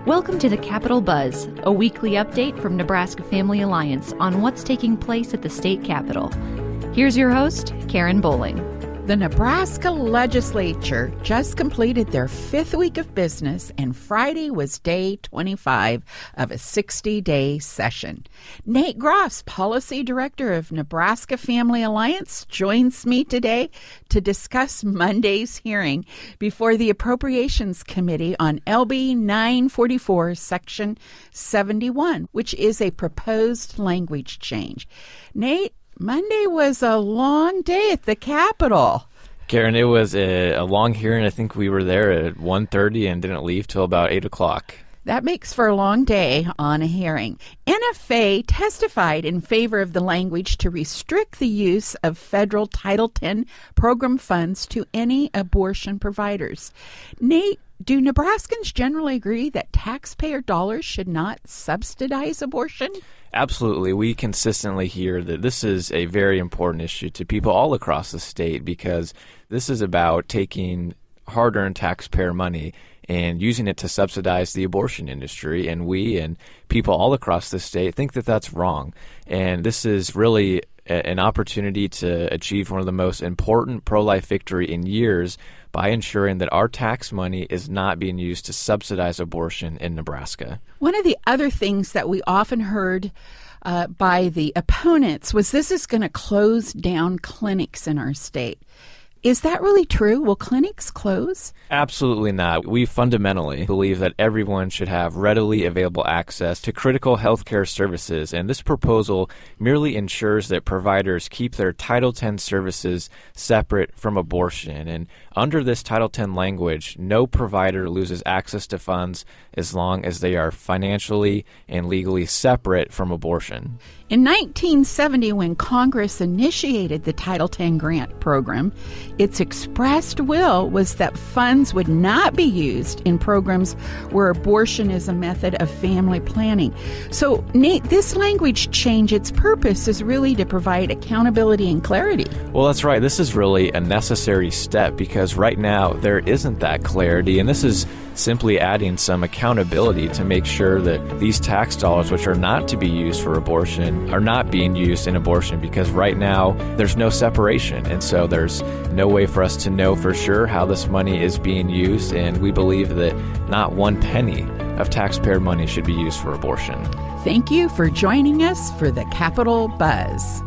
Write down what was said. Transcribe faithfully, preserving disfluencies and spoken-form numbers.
Welcome to the Capitol Buzz, a weekly update from Nebraska Family Alliance on what's taking place at the state capitol. Here's your host, Karen Bowling. The Nebraska legislature just completed their fifth week of business, and Friday was day twenty-five of a sixty-day session. Nate Gross, Policy Director of Nebraska Family Alliance, joins me today to discuss Monday's hearing before the Appropriations Committee on L B nine forty-four, Section seventy-one, which is a proposed language change. Nate, Monday was a long day at the Capitol. Karen, it was a, a long hearing. I think we were there at one thirty and didn't leave till about eight o'clock. That makes for a long day on a hearing. N F A testified in favor of the language to restrict the use of federal Title ten program funds to any abortion providers. Nate, do Nebraskans generally agree that taxpayer dollars should not subsidize abortion? Absolutely. We consistently hear that this is a very important issue to people all across the state because this is about taking hard-earned taxpayer money and using it to subsidize the abortion industry. And we and people all across the state think that that's wrong. And this is really a, an opportunity to achieve one of the most important pro-life victory in years by ensuring that our tax money is not being used to subsidize abortion in Nebraska. One of the other things that we often heard uh, by the opponents was this is going to close down clinics in our state. Is that really true? Will clinics close? Absolutely not. We fundamentally believe that everyone should have readily available access to critical healthcare services, and this proposal merely ensures that providers keep their Title ten services separate from abortion. And under this Title ten language, no provider loses access to funds as long as they are financially and legally separate from abortion. In nineteen seventy, when Congress initiated the Title ten grant program, its expressed will was that funds would not be used in programs where abortion is a method of family planning. So, Nate, this language change, its purpose is really to provide accountability and clarity. Well, that's right. This is really a necessary step because right now there isn't that clarity, and this is simply adding some accountability to make sure that these tax dollars, which are not to be used for abortion, are not being used in abortion because right now there's no separation. And so there's no way for us to know for sure how this money is being used. And we believe that not one penny of taxpayer money should be used for abortion. Thank you for joining us for the Capitol Buzz.